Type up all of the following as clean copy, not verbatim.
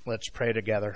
Let's pray together.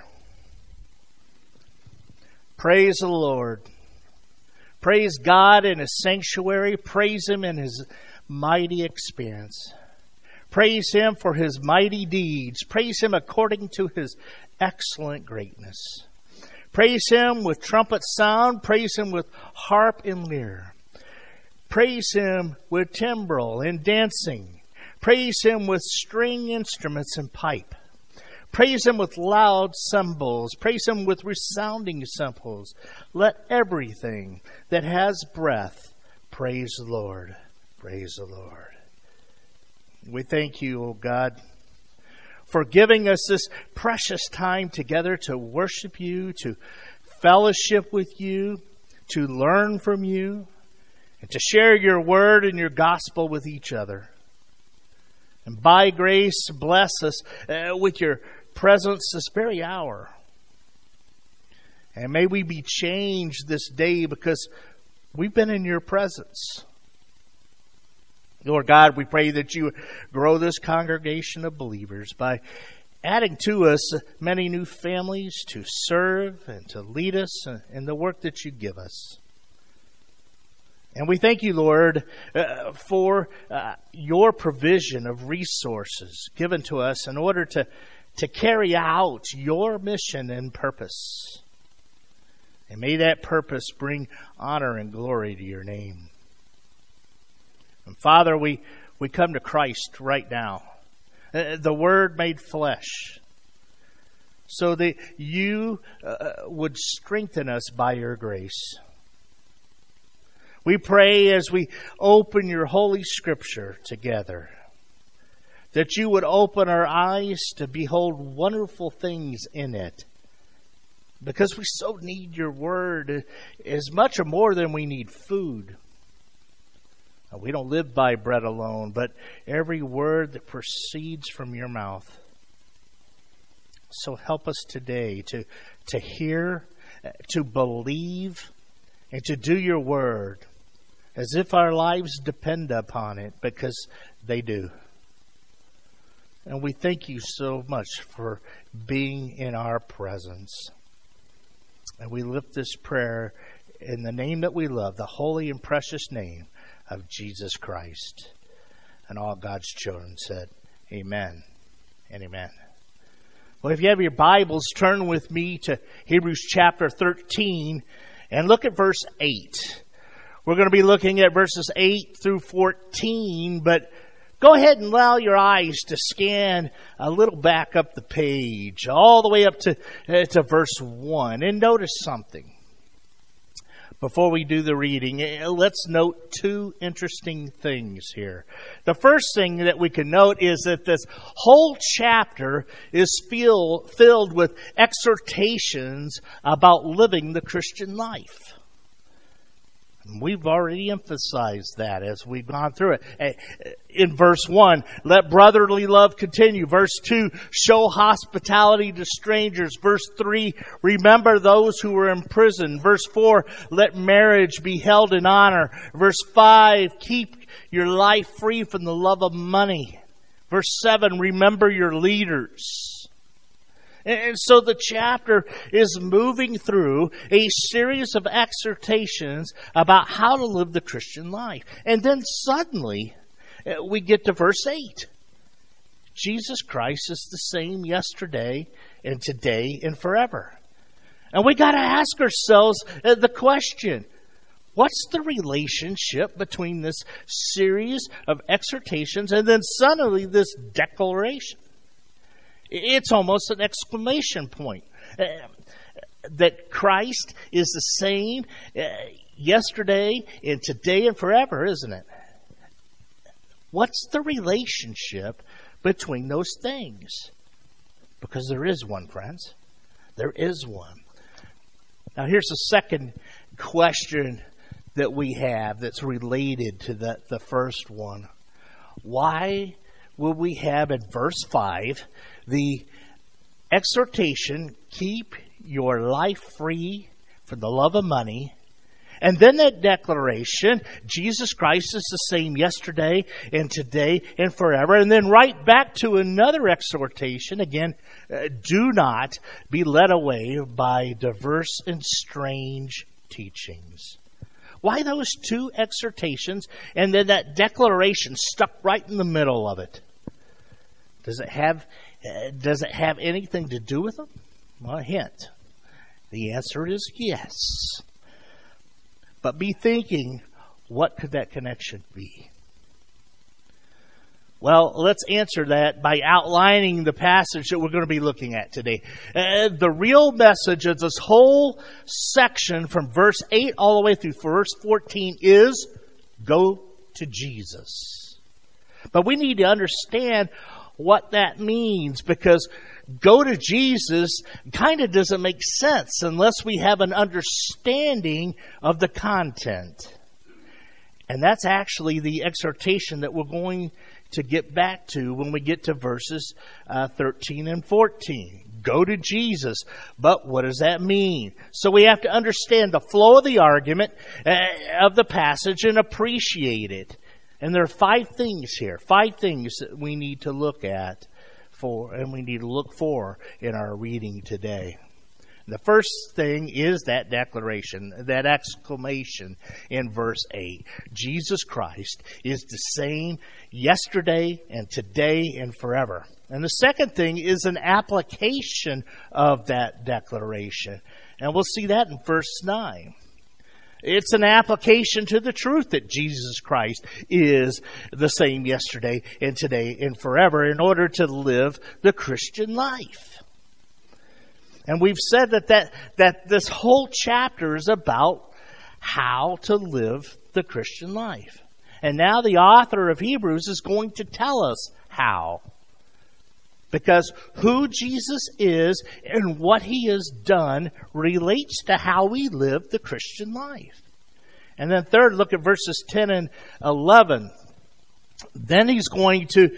Praise the Lord. Praise God in His sanctuary. Praise Him in His mighty expanse. Praise Him for His mighty deeds. Praise Him according to His excellent greatness. Praise Him with trumpet sound. Praise Him with harp and lyre. Praise Him with timbrel and dancing. Praise Him with string instruments and pipe. Praise Him with loud cymbals. Praise Him with resounding cymbals. Let everything that has breath praise the Lord. Praise the Lord. We thank you, O God, for giving us this precious time together to worship you, to fellowship with you, to learn from you, and to share your word and your gospel with each other. And by grace, bless us with your presence this very hour. And may we be changed this day because we've been in your presence. Lord God, we pray that you grow this congregation of believers by adding to us many new families to serve and to lead us in the work that you give us. And we thank you, Lord, for your provision of resources given to us in order to carry out your mission and purpose. And may that purpose bring honor and glory to your name. And Father, we come to Christ right now, the Word made flesh, so that you would strengthen us by your grace. We pray as we open your Holy Scripture together, that you would open our eyes to behold wonderful things in it. Because we so need your word as much or more than we need food. We don't live by bread alone, but every word that proceeds from your mouth. So help us today to hear, to believe, and to do your word as if our lives depend upon it, because they do. And we thank you so much for being in our presence. And we lift this prayer in the name that we love, the holy and precious name of Jesus Christ. And all God's children said, amen and amen. Well, if you have your Bibles, turn with me to Hebrews chapter 13 and look at verse 8. We're going to be looking at verses 8 through 14, but go ahead and allow your eyes to scan a little back up the page, all the way up to verse 1. And notice something. Before we do the reading, let's note two interesting things here. The first thing that we can note is that this whole chapter is filled with exhortations about living the Christian life. We've already emphasized that as we've gone through it. In verse 1, let brotherly love continue. Verse 2, show hospitality to strangers. Verse 3, remember those who are in prison. Verse 4, let marriage be held in honor. Verse 5, keep your life free from the love of money. Verse 7, remember your leaders. And so the chapter is moving through a series of exhortations about how to live the Christian life. And then suddenly we get to verse 8. Jesus Christ is the same yesterday and today and forever. And we got to ask ourselves the question, what's the relationship between this series of exhortations and then suddenly this declaration? It's almost an exclamation point. That Christ is the same yesterday and today and forever, isn't it? What's the relationship between those things? Because there is one, friends. There is one. Now here's the second question that we have that's related to the first one. Why will we have in verse 5 the exhortation, keep your life free from the love of money, And then that declaration, Jesus Christ is the same yesterday and today and forever. And then right back to another exhortation. Again, do not be led away by diverse and strange teachings. Why those two exhortations and then that declaration stuck right in the middle of it? Does it have anything to do with them? Well, a hint. The answer is yes. But be thinking, what could that connection be? Well, let's answer that by outlining the passage that we're going to be looking at today. The real message of this whole section from verse 8 all the way through verse 14 is go to Jesus. But we need to understand what that means, because go to Jesus kind of doesn't make sense unless we have an understanding of the content. And that's actually the exhortation that we're going to get back to when we get to verses 13 and 14. Go to Jesus. But what does that mean? So we have to understand the flow of the argument of the passage and appreciate it. And there are 5 things here, 5 things that we need to look at and we need to look for in our reading today. The first thing is that declaration, that exclamation in verse 8. Jesus Christ is the same yesterday and today and forever. And the second thing is an application of that declaration. And we'll see that in verse 9. It's an application to the truth that Jesus Christ is the same yesterday and today and forever in order to live the Christian life. And we've said that this whole chapter is about how to live the Christian life. And now the author of Hebrews is going to tell us how. Because who Jesus is and what he has done relates to how we live the Christian life. And then third, look at verses 10 and 11. Then he's going to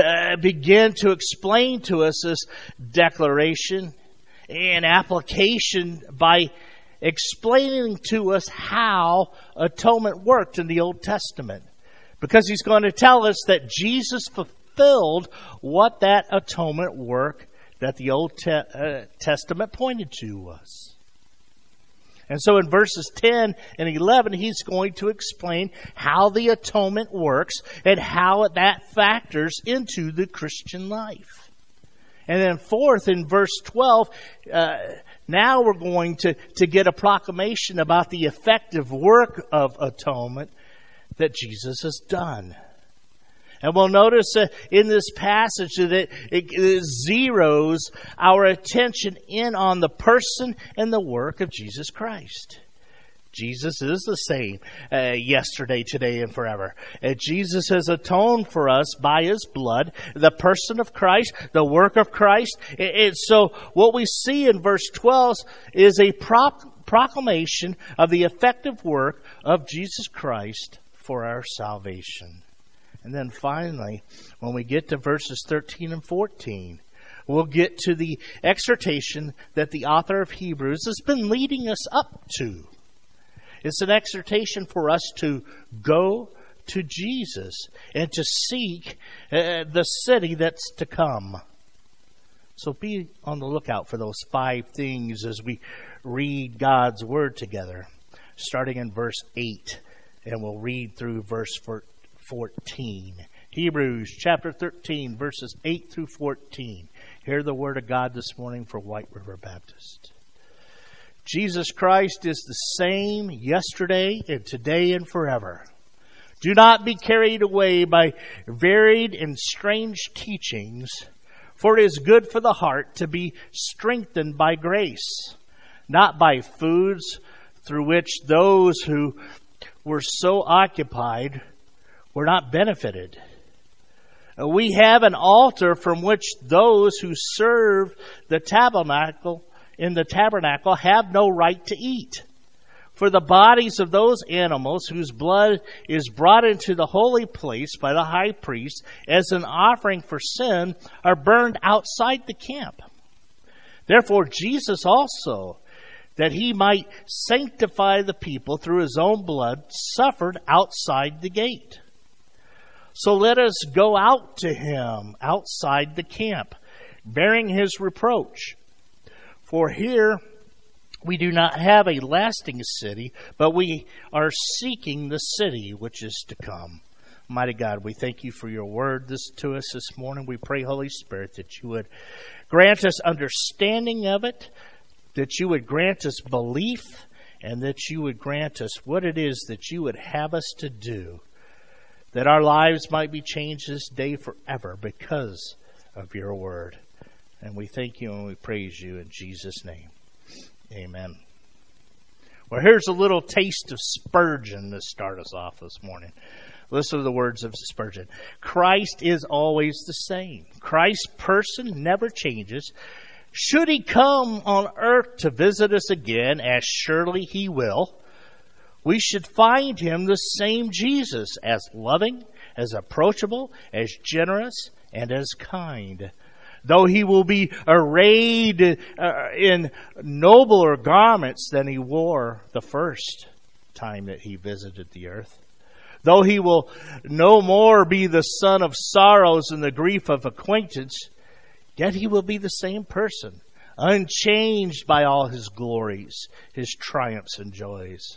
begin to explain to us this declaration and application by explaining to us how atonement worked in the Old Testament. Because he's going to tell us that Jesus fulfilled what that atonement work that the Old Testament pointed to us. And so in verses 10 and 11, he's going to explain how the atonement works and how that factors into the Christian life. And then fourth, in verse 12, now we're going to get a proclamation about the effective work of atonement that Jesus has done. And we'll notice in this passage that it zeroes our attention in on the person and the work of Jesus Christ. Jesus is the same yesterday, today, and forever. Jesus has atoned for us by his blood, the person of Christ, the work of Christ. So what we see in verse 12 is a proclamation of the effective work of Jesus Christ for our salvation. And then finally, when we get to verses 13 and 14, we'll get to the exhortation that the author of Hebrews has been leading us up to. It's an exhortation for us to go to Jesus and to seek the city that's to come. So be on the lookout for those 5 things as we read God's Word together, starting in verse 8, and we'll read through verse 14. Hebrews chapter 13, verses 8 through 14. Hear the Word of God this morning for White River Baptist. Jesus Christ is the same yesterday and today and forever. Do not be carried away by varied and strange teachings, for it is good for the heart to be strengthened by grace, not by foods through which those who were so occupied were not benefited. We have an altar from which those who serve the tabernacle have no right to eat. For the bodies of those animals whose blood is brought into the holy place by the high priest as an offering for sin are burned outside the camp. Therefore Jesus also, that he might sanctify the people through his own blood, suffered outside the gate. So let us go out to him outside the camp, bearing his reproach. For here we do not have a lasting city, but we are seeking the city which is to come. Mighty God, we thank you for your word to us this morning. We pray, Holy Spirit, that you would grant us understanding of it, that you would grant us belief, and that you would grant us what it is that you would have us to do, that our lives might be changed this day forever because of your word. And we thank you and we praise you in Jesus' name. Amen. Well, here's a little taste of Spurgeon to start us off this morning. Listen to the words of Spurgeon. Christ is always the same. Christ's person never changes. Should he come on earth to visit us again, as surely he will, we should find him the same Jesus, as loving, as approachable, as generous, and as kind. Though he will be arrayed in nobler garments than he wore the first time that he visited the earth. Though he will no more be the son of sorrows and the grief of acquaintance, yet he will be the same person, unchanged by all his glories, his triumphs and joys.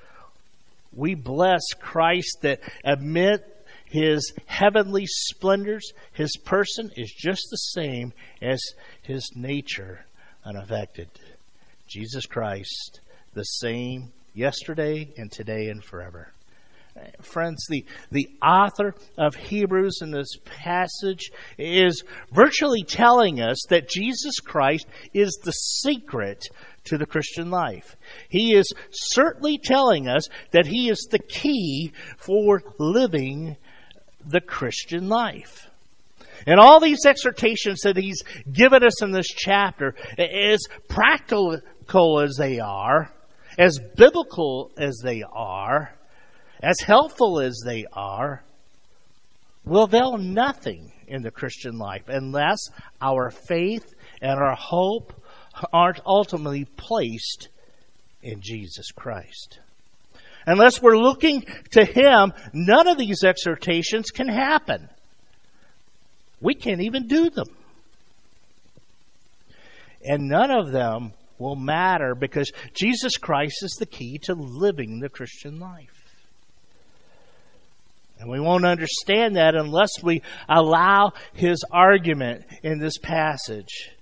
We bless Christ that amid his heavenly splendors, his person is just the same as his nature unaffected. Jesus Christ, the same yesterday and today and forever. Friends, the author of Hebrews in this passage is virtually telling us that Jesus Christ is the secret to the Christian life. He is certainly telling us that he is the key for living the Christian life. And all these exhortations that he's given us in this chapter, as practical as they are, as biblical as they are, as helpful as they are, will avail nothing in the Christian life unless our faith and our hope aren't ultimately placed in Jesus Christ. Unless we're looking to him, none of these exhortations can happen. We can't even do them. And none of them will matter because Jesus Christ is the key to living the Christian life. And we won't understand that unless we allow his argument in this passage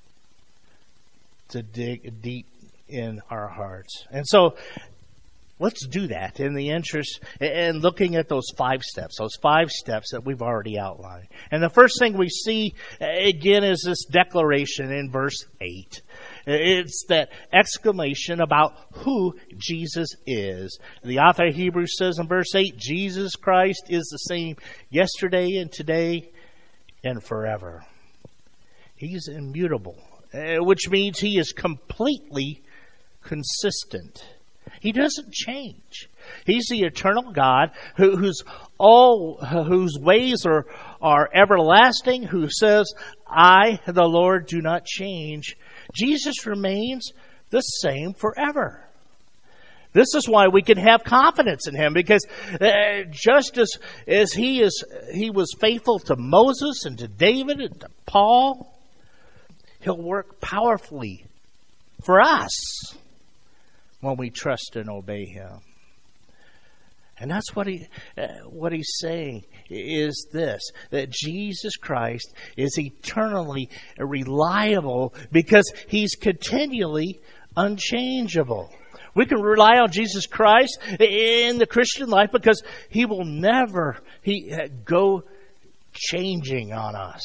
to dig deep in our hearts. And so, let's do that in the interest in looking at those 5 steps that we've already outlined. And the first thing we see, again, is this declaration in verse 8. It's that exclamation about who Jesus is. The author of Hebrews says in verse 8, Jesus Christ is the same yesterday and today and forever. He's immutable, which means he is completely consistent. He doesn't change. He's the eternal God whose ways are everlasting, who says, I, the Lord, do not change. Jesus remains the same forever. This is why we can have confidence in him, because just as he was faithful to Moses and to David and to Paul, he'll work powerfully for us when we trust and obey him. And that's what he's saying is this, that Jesus Christ is eternally reliable because he's continually unchangeable. We can rely on Jesus Christ in the Christian life because he will never go changing on us.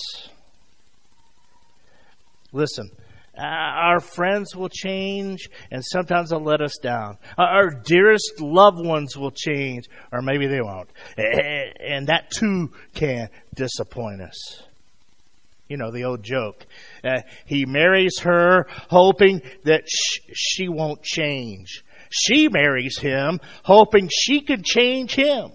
Listen, our friends will change, and sometimes they'll let us down. Our dearest loved ones will change, or maybe they won't. And that too can disappoint us. You know, the old joke. He marries her hoping that she won't change. She marries him hoping she can change him.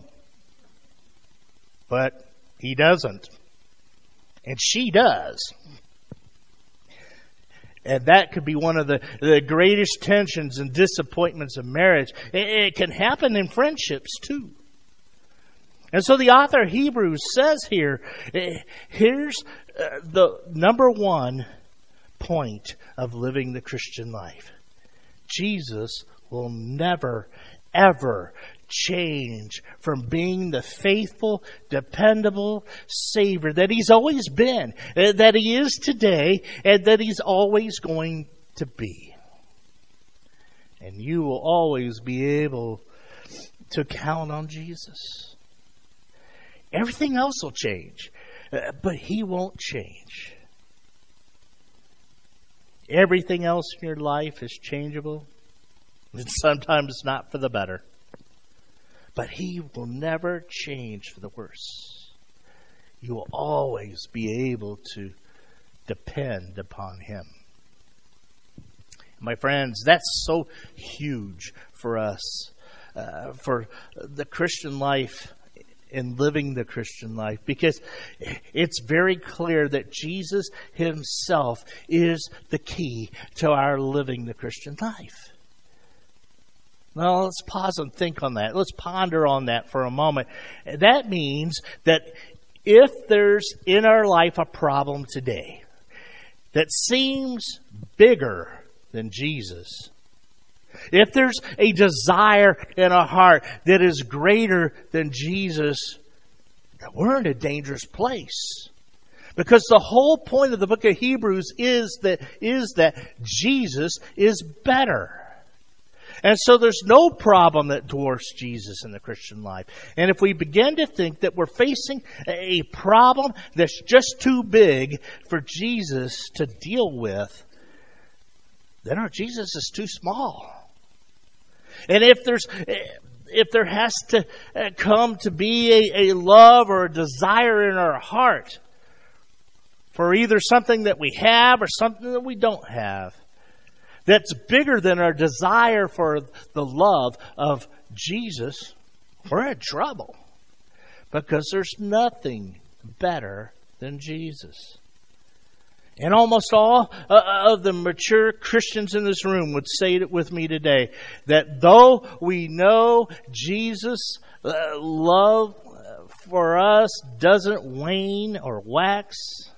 But he doesn't. And she does. And that could be one of the greatest tensions and disappointments of marriage. It can happen in friendships too. And so the author of Hebrews says here, here's the number one point of living the Christian life. Jesus will never, ever change from being the faithful, dependable Savior that He's always been, that He is today, and that He's always going to be. And you will always be able to count on Jesus. Everything else will change, but He won't change. Everything else in your life is changeable, and sometimes not for the better. But He will never change for the worse. You will always be able to depend upon Him. My friends, that's so huge for us, for the Christian life and living the Christian life, because it's very clear that Jesus Himself is the key to our living the Christian life. Now, let's pause and think on that. Let's ponder on that for a moment. That means that if there's in our life a problem today that seems bigger than Jesus, if there's a desire in our heart that is greater than Jesus, we're in a dangerous place. Because the whole point of the book of Hebrews is that Jesus is better. And so there's no problem that dwarfs Jesus in the Christian life. And if we begin to think that we're facing a problem that's just too big for Jesus to deal with, then our Jesus is too small. And if there has to come to be a love or a desire in our heart for either something that we have or something that we don't have, that's bigger than our desire for the love of Jesus, we're in trouble. Because there's nothing better than Jesus. And almost all of the mature Christians in this room would say it with me today, that though we know Jesus' love for us doesn't wane or wax,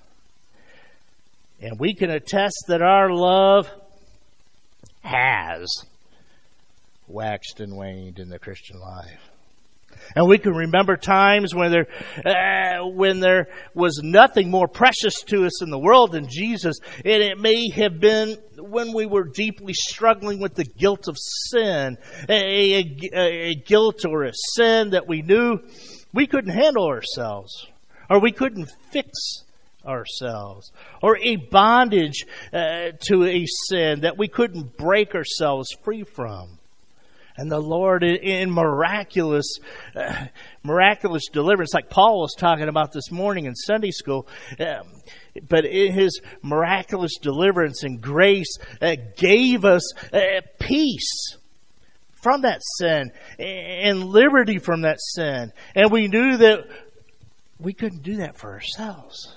and we can attest that our love has waxed and waned in the Christian life. And we can remember times when there was nothing more precious to us in the world than Jesus. And it may have been when we were deeply struggling with the guilt of sin, a guilt or a sin that we knew we couldn't handle ourselves, or we couldn't fix ourselves, or a bondage to a sin that we couldn't break ourselves free from. And the Lord, in miraculous deliverance, like Paul was talking about this morning in Sunday school, but in His miraculous deliverance and grace, gave us peace from that sin and liberty from that sin. And we knew that we couldn't do that for ourselves.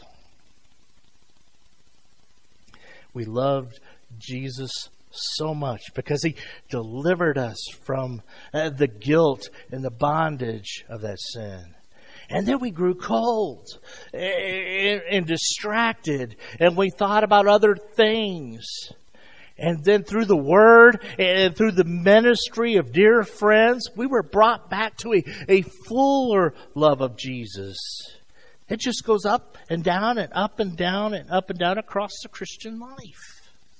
We loved Jesus so much because He delivered us from the guilt and the bondage of that sin. And then we grew cold and distracted, and we thought about other things. And then through the Word and through the ministry of dear friends, we were brought back to a fuller love of Jesus. It just goes up and down and up and down and up and down across the Christian life.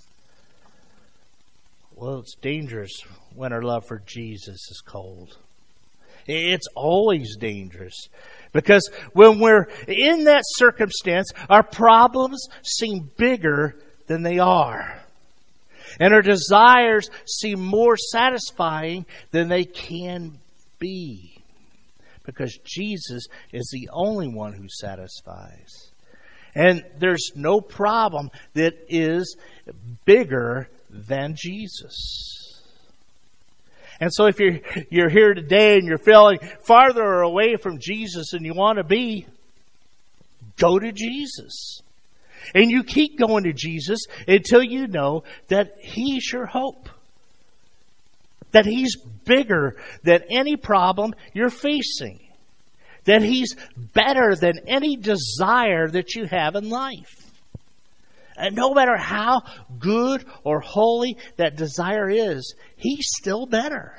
Well, it's dangerous when our love for Jesus is cold. It's always dangerous. Because when we're in that circumstance, our problems seem bigger than they are. And our desires seem more satisfying than they can be. Because Jesus is the only one who satisfies. And there's no problem that is bigger than Jesus. And so if you're here today and you're feeling farther away from Jesus than you want to be, go to Jesus. And you keep going to Jesus until you know that He's your hope. That He's bigger than any problem you're facing. That He's better than any desire that you have in life. And no matter how good or holy that desire is, He's still better.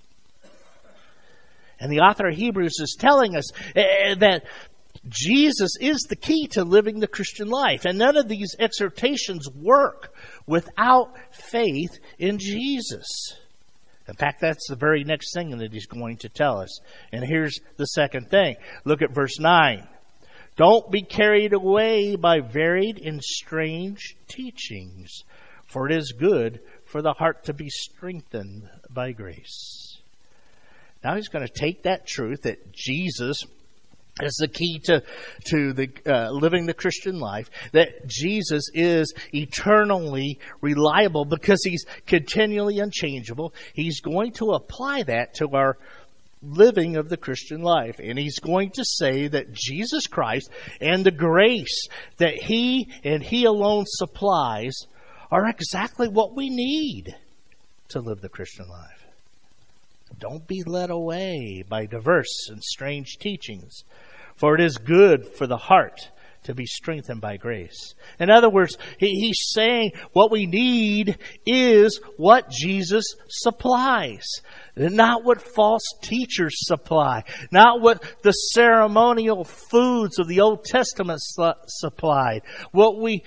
And the author of Hebrews is telling us that Jesus is the key to living the Christian life. And none of these exhortations work without faith in Jesus. In fact, that's the very next thing that he's going to tell us. And here's the second thing. Look at verse 9. Don't be carried away by varied and strange teachings, for it is good for the heart to be strengthened by grace. Now he's going to take that truth that Jesus is the key to living the Christian life, that Jesus is eternally reliable because He's continually unchangeable. He's going to apply that to our living of the Christian life. And He's going to say that Jesus Christ and the grace that He and He alone supplies are exactly what we need to live the Christian life. Don't be led away by diverse and strange teachings, for it is good for the heart to be strengthened by grace. In other words, he's saying what we need is what Jesus supplies. Not what false teachers supply. Not what the ceremonial foods of the Old Testament supplied. What we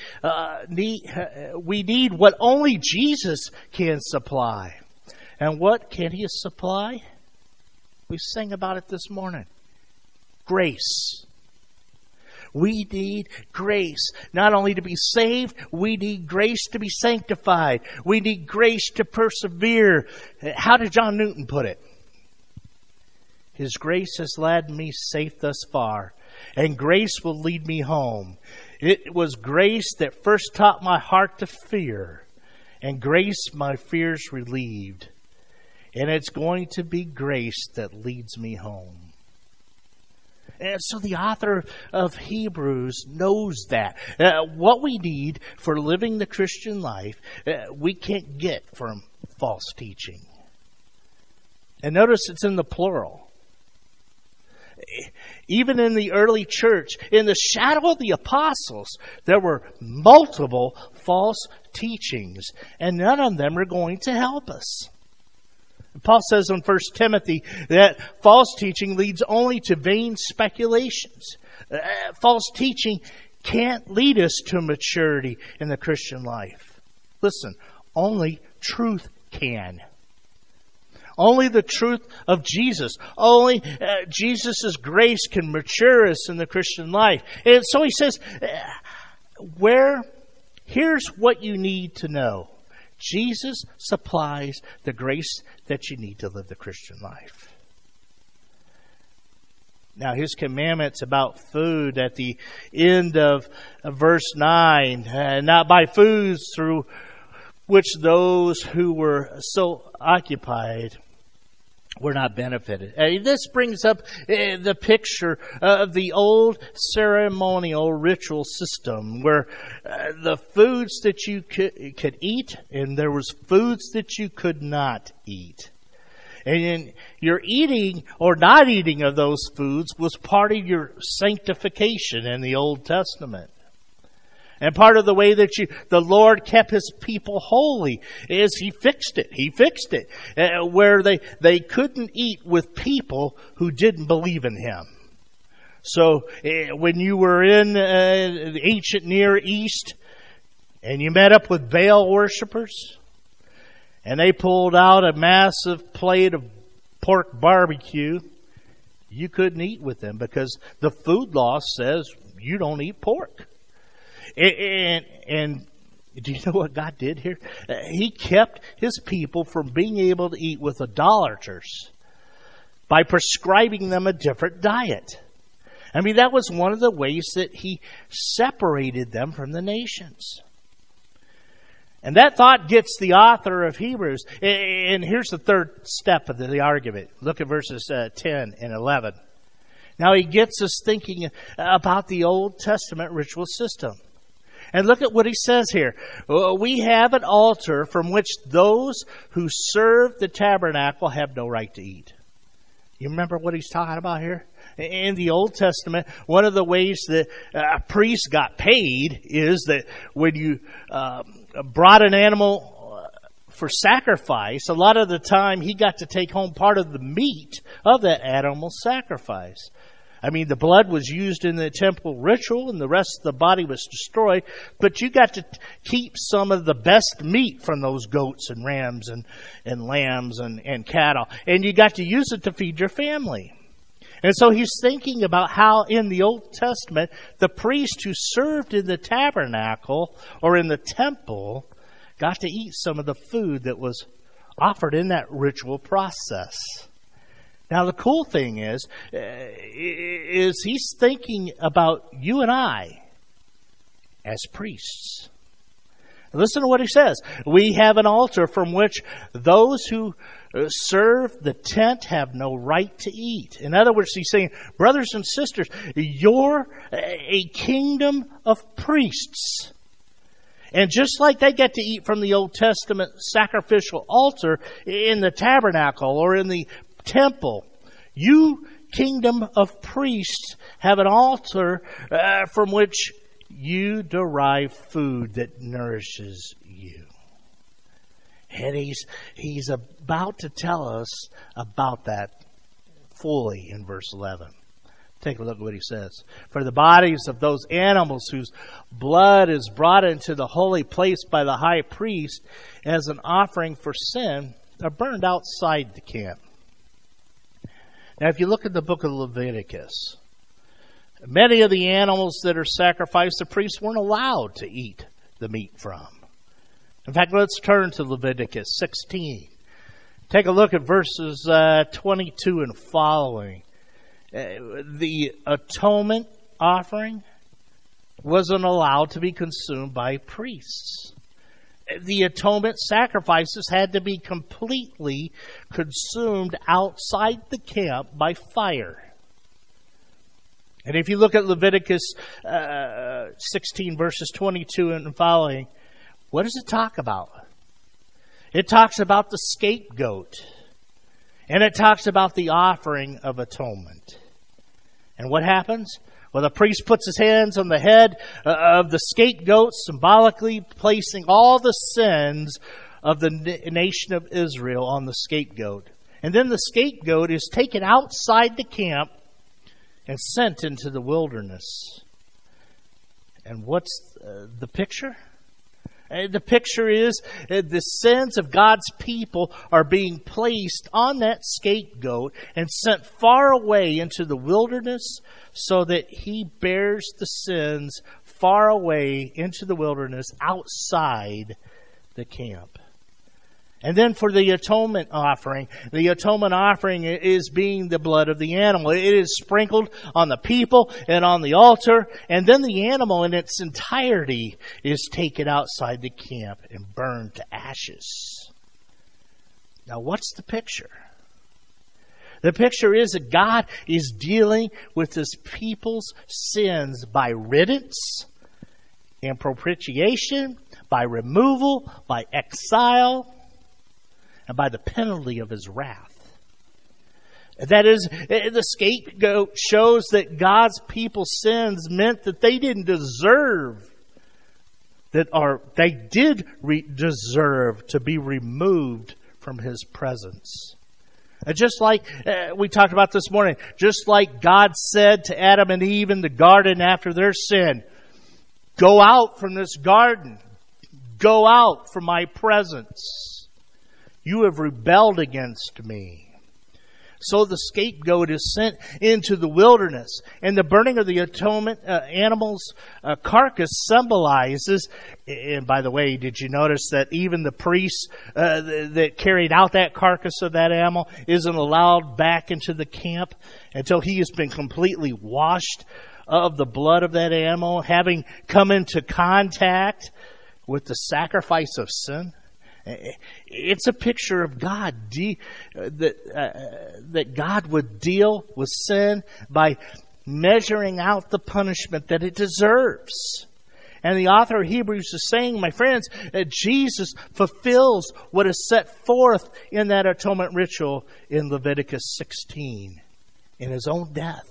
need what only Jesus can supply. And what can He supply? We sang about it this morning. Grace. We need grace. Not only to be saved, we need grace to be sanctified. We need grace to persevere. How did John Newton put it? His grace has led me safe thus far, and grace will lead me home. It was grace that first taught my heart to fear, and grace my fears relieved. And it's going to be grace that leads me home. And so the author of Hebrews knows that. What we need for living the Christian life, we can't get from false teaching. And notice it's in the plural. Even in the early church, in the shadow of the apostles, there were multiple false teachings. And none of them are going to help us. Paul says in 1 Timothy that false teaching leads only to vain speculations. False teaching can't lead us to maturity in the Christian life. Listen, only truth can. Only the truth of Jesus. Only Jesus' grace can mature us in the Christian life. And so he says, here's what you need to know. Jesus supplies the grace that you need to live the Christian life. Now, His commandments about food at the end of verse 9, not by foods through which those who were so occupied were not benefited. This brings up the picture of the old ceremonial ritual system where the foods that you could eat and there was foods that you could not eat. And your eating or not eating of those foods was part of your sanctification in the Old Testament. And part of the way that the Lord kept His people holy is He fixed it. He fixed it where they couldn't eat with people who didn't believe in Him. So when you were in the ancient Near East and you met up with Baal worshipers and they pulled out a massive plate of pork barbecue, you couldn't eat with them because the food law says you don't eat pork. And do you know what God did here? He kept His people from being able to eat with idolaters by prescribing them a different diet. I mean, that was one of the ways that He separated them from the nations. And that thought gets the author of Hebrews. And here's the third step of the argument. Look at verses 10 and 11. Now he gets us thinking about the Old Testament ritual system. And look at what he says here. We have an altar from which those who serve the tabernacle have no right to eat. You remember what he's talking about here? In the Old Testament, one of the ways that a priest got paid is that when you brought an animal for sacrifice, a lot of the time he got to take home part of the meat of that animal sacrifice. I mean, the blood was used in the temple ritual and the rest of the body was destroyed, but you got to keep some of the best meat from those goats and rams and lambs and cattle, and you got to use it to feed your family. And so he's thinking about how in the Old Testament, the priest who served in the tabernacle or in the temple got to eat some of the food that was offered in that ritual process. Now, the cool thing is he's thinking about you and I as priests. Listen to what he says. We have an altar from which those who serve the tent have no right to eat. In other words, he's saying, brothers and sisters, you're a kingdom of priests. And just like they get to eat from the Old Testament sacrificial altar in the tabernacle or in the temple, you, kingdom of priests, have an altar from which you derive food that nourishes you. And he's about to tell us about that fully in verse 11. Take a look at what he says. For the bodies of those animals whose blood is brought into the holy place by the high priest as an offering for sin are burned outside the camp. Now, if you look at the book of Leviticus, many of the animals that are sacrificed, the priests weren't allowed to eat the meat from. In fact, let's turn to Leviticus 16. Take a look at verses 22 and following. The atonement offering wasn't allowed to be consumed by priests. The atonement sacrifices had to be completely consumed outside the camp by fire. And if you look at Leviticus 16 verses 22 and following, what does it talk about? It talks about the scapegoat. And it talks about the offering of atonement. And what happens? Well, the priest puts his hands on the head of the scapegoat, symbolically placing all the sins of the nation of Israel on the scapegoat. And then the scapegoat is taken outside the camp and sent into the wilderness. And what's the picture? The picture is the sins of God's people are being placed on that scapegoat and sent far away into the wilderness so that he bears the sins far away into the wilderness outside the camp. And then for the atonement offering is being the blood of the animal. It is sprinkled on the people and on the altar, and then the animal in its entirety is taken outside the camp and burned to ashes. Now, what's the picture? The picture is that God is dealing with his people's sins by riddance and propitiation, by removal, by exile, and by the penalty of his wrath. That is, the scapegoat shows that God's people's sins meant that they didn't deserve, they did deserve to be removed from his presence. Just like we talked about this morning, just like God said to Adam and Eve in the garden after their sin, go out from this garden, go out from my presence. You have rebelled against me. So the scapegoat is sent into the wilderness. And the burning of the atonement animal's carcass symbolizes, and by the way, did you notice that even the priest that carried out that carcass of that animal isn't allowed back into the camp until he has been completely washed of the blood of that animal, having come into contact with the sacrifice of sin? It's a picture of God, that God would deal with sin by measuring out the punishment that it deserves. And the author of Hebrews is saying, my friends, that Jesus fulfills what is set forth in that atonement ritual in Leviticus 16 in his own death.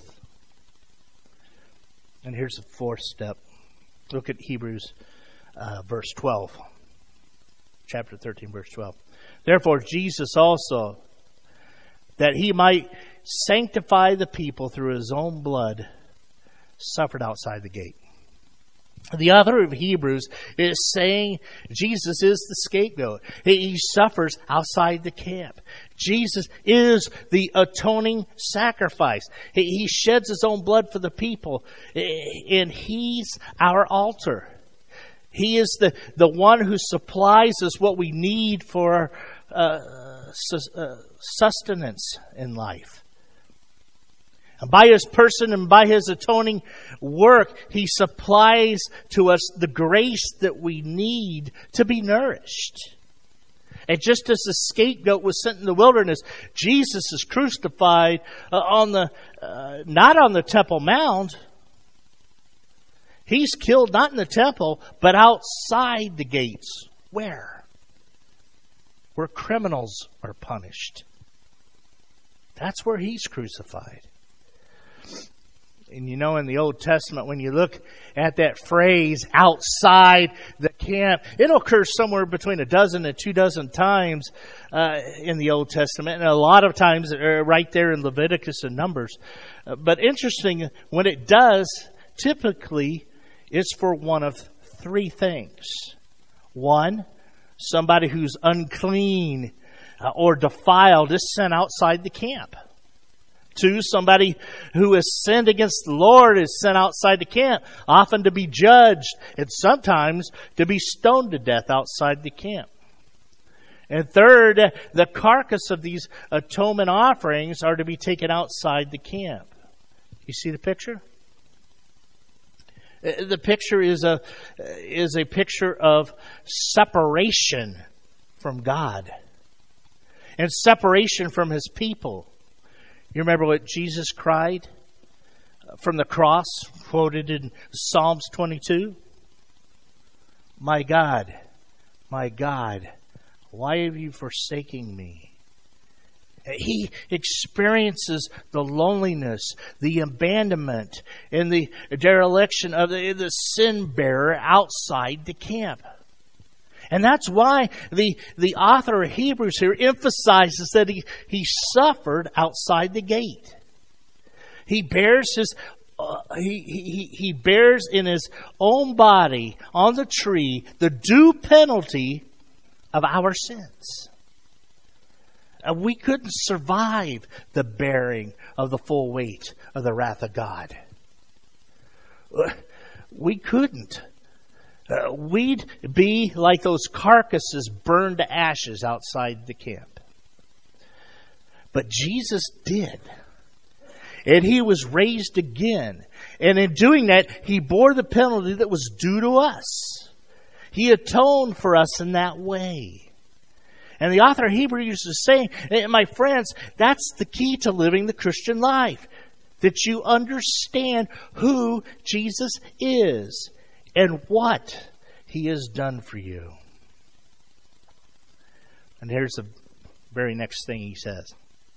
And here's the fourth step. Look at Hebrews verse 12. Chapter 13, verse 12. Therefore, Jesus also, that he might sanctify the people through his own blood, suffered outside the gate. The author of Hebrews is saying Jesus is the scapegoat. He suffers outside the camp. Jesus is the atoning sacrifice. He sheds his own blood for the people, and he's our altar. He is the one who supplies us what we need for sustenance in life. And by his person and by his atoning work, he supplies to us the grace that we need to be nourished. And just as the scapegoat was sent in the wilderness, Jesus is crucified not on the Temple Mount. He's killed not in the temple, but outside the gates. Where? Where criminals are punished. That's where he's crucified. And you know, in the Old Testament, when you look at that phrase, outside the camp, it occurs somewhere between 12 and 24 times in the Old Testament, and a lot of times right there in Leviticus and Numbers. But interesting, when it does, typically it's for one of three things. One, somebody who's unclean or defiled is sent outside the camp. Two, somebody who has sinned against the Lord is sent outside the camp, often to be judged and sometimes to be stoned to death outside the camp. And third, the carcass of these atonement offerings are to be taken outside the camp. You see the picture? The picture is a picture of separation from God and separation from his people. You remember what Jesus cried from the cross, quoted in Psalms 22? My God, why have you forsaken me? He experiences the loneliness, the abandonment, and the dereliction of the sin bearer outside the camp. And that's why the author of Hebrews here emphasizes that he suffered outside the gate. He bears he bears in his own body on the tree the due penalty of our sins. And we couldn't survive the bearing of the full weight of the wrath of God. We couldn't. We'd be like those carcasses burned to ashes outside the camp. But Jesus did. And he was raised again. And in doing that, he bore the penalty that was due to us. He atoned for us in that way. And the author of Hebrews is saying, my friends, that's the key to living the Christian life. That you understand who Jesus is and what he has done for you. And here's the very next thing he says.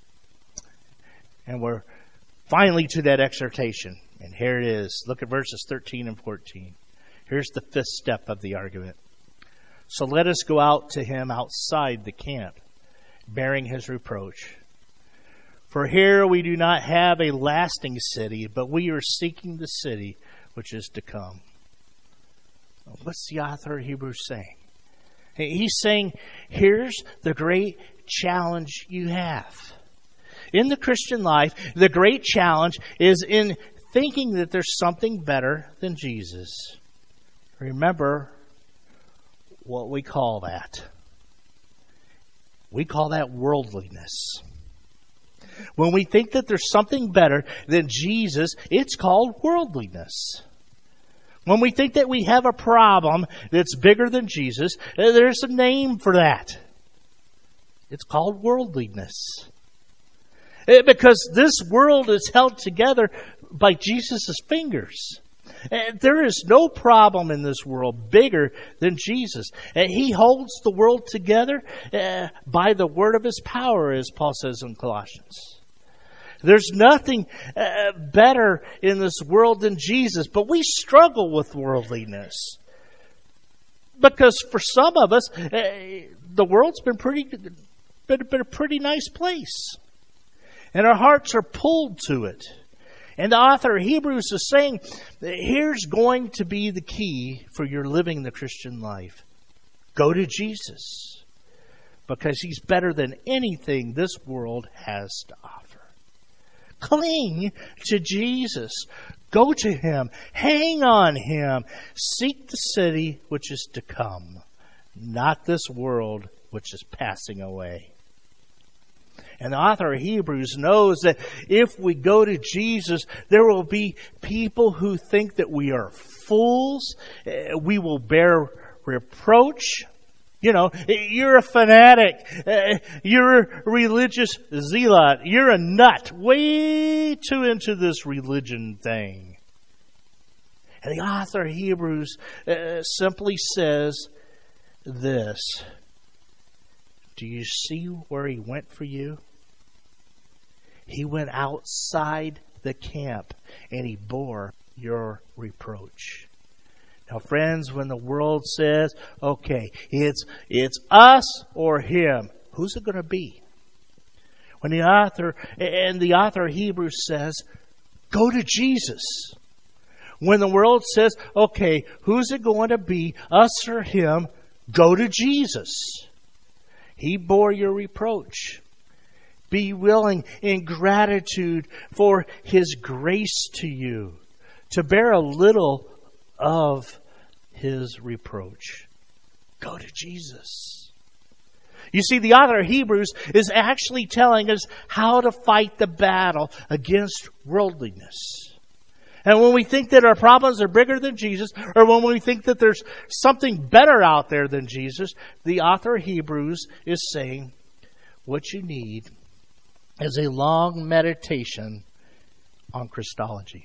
And we're finally to that exhortation. And here it is. Look at verses 13 and 14. Here's the fifth step of the argument. So let us go out to him outside the camp, bearing his reproach. For here we do not have a lasting city, but we are seeking the city which is to come. What's the author of Hebrews saying? He's saying, here's the great challenge you have. In the Christian life, the great challenge is in thinking that there's something better than Jesus. Remember what we call that. We call that worldliness. When we think that there's something better than Jesus, it's called worldliness. When we think that we have a problem that's bigger than Jesus, there's a name for that. It's called worldliness. Because this world is held together by Jesus' fingers. There is no problem in this world bigger than Jesus. He holds the world together by the word of His power, as Paul says in Colossians. There's nothing better in this world than Jesus, but we struggle with worldliness. Because for some of us, the world's been a pretty nice place. And our hearts are pulled to it. And the author of Hebrews is saying, here's going to be the key for your living the Christian life. Go to Jesus. Because He's better than anything this world has to offer. Cling to Jesus. Go to Him. Hang on Him. Seek the city which is to come, not this world which is passing away. And the author of Hebrews knows that if we go to Jesus, there will be people who think that we are fools. We will bear reproach. You know, you're a fanatic. You're a religious zealot. You're a nut. Way too into this religion thing. And the author of Hebrews simply says this. Do you see where He went for you? He went outside the camp and He bore your reproach. Now, friends, when the world says, okay, it's us or Him, who's it going to be? When the author of Hebrews says, go to Jesus. When the world says, okay, who's it going to be, us or Him, go to Jesus. He bore your reproach. Be willing in gratitude for His grace to you to bear a little of His reproach. Go to Jesus. You see, the author of Hebrews is actually telling us how to fight the battle against worldliness. And when we think that our problems are bigger than Jesus, or when we think that there's something better out there than Jesus, the author of Hebrews is saying what you need is a long meditation on Christology.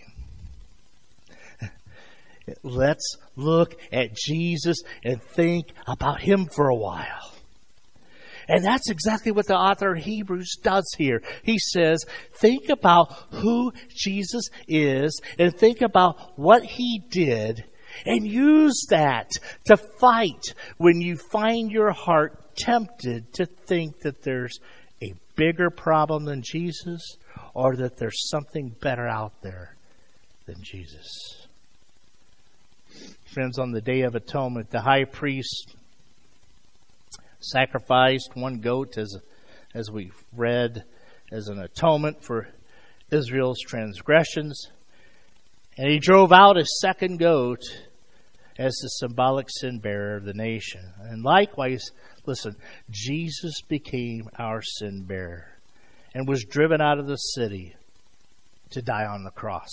Let's look at Jesus and think about Him for a while. And that's exactly what the author of Hebrews does here. He says, think about who Jesus is and think about what He did and use that to fight when you find your heart tempted to think that there's a bigger problem than Jesus or that there's something better out there than Jesus. Friends, on the Day of Atonement, the high priest sacrificed one goat, as we've read, as an atonement for Israel's transgressions. And he drove out a second goat as the symbolic sin bearer of the nation. And likewise, listen, Jesus became our sin bearer and was driven out of the city to die on the cross.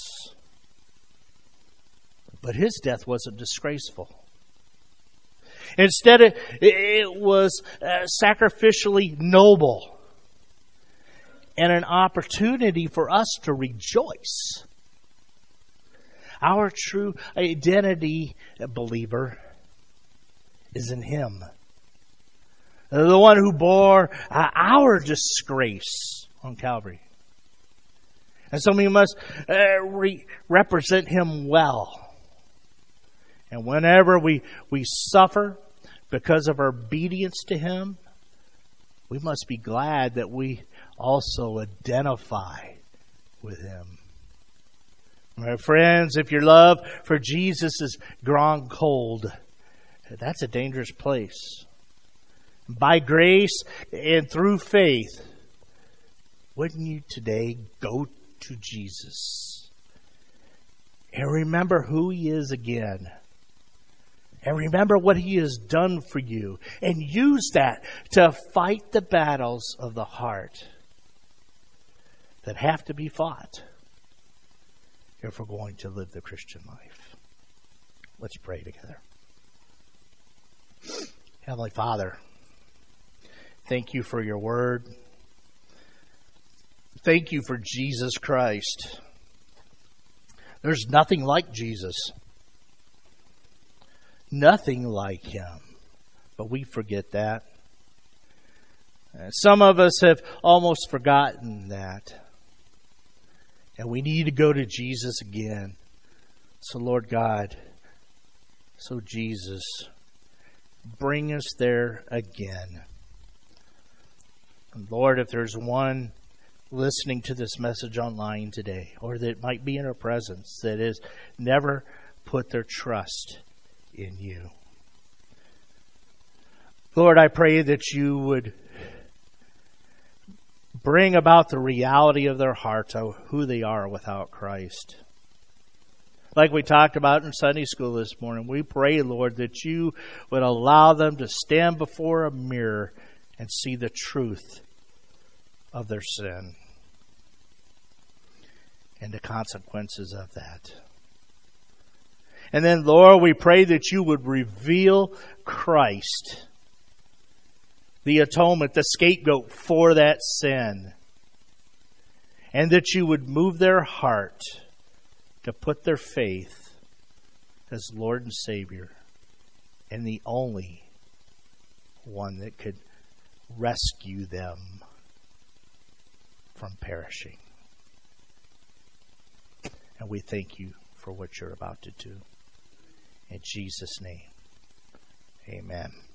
But His death wasn't disgraceful. Instead, it was sacrificially noble and an opportunity for us to rejoice. Our true identity, believer, is in Him. The one who bore our disgrace on Calvary. And so we must represent Him well. And whenever we suffer because of our obedience to Him, we must be glad that we also identify with Him. My friends, if your love for Jesus has grown cold, that's a dangerous place. By grace and through faith, wouldn't you today go to Jesus and remember who He is again? And remember what He has done for you. And use that to fight the battles of the heart that have to be fought if we're going to live the Christian life. Let's pray together. Heavenly Father, thank You for Your word. Thank You for Jesus Christ, There's nothing like Jesus. Nothing like him. But we forget that. Some of us have almost forgotten that. And we need to go to Jesus again. So Lord God, so Jesus, bring us there again. And Lord, if there's one listening to this message online today, or that might be in our presence, that has never put their trust in you, Lord, I pray that you would bring about the reality of their hearts of who they are without Christ. Like we talked about in Sunday school this morning, we pray, Lord, that you would allow them to stand before a mirror and see the truth of their sin and the consequences of that. And then, Lord, we pray that you would reveal Christ, the atonement, the scapegoat for that sin, and that you would move their heart to put their faith as Lord and Savior and the only one that could rescue them from perishing. And we thank you for what you're about to do. In Jesus' name, amen.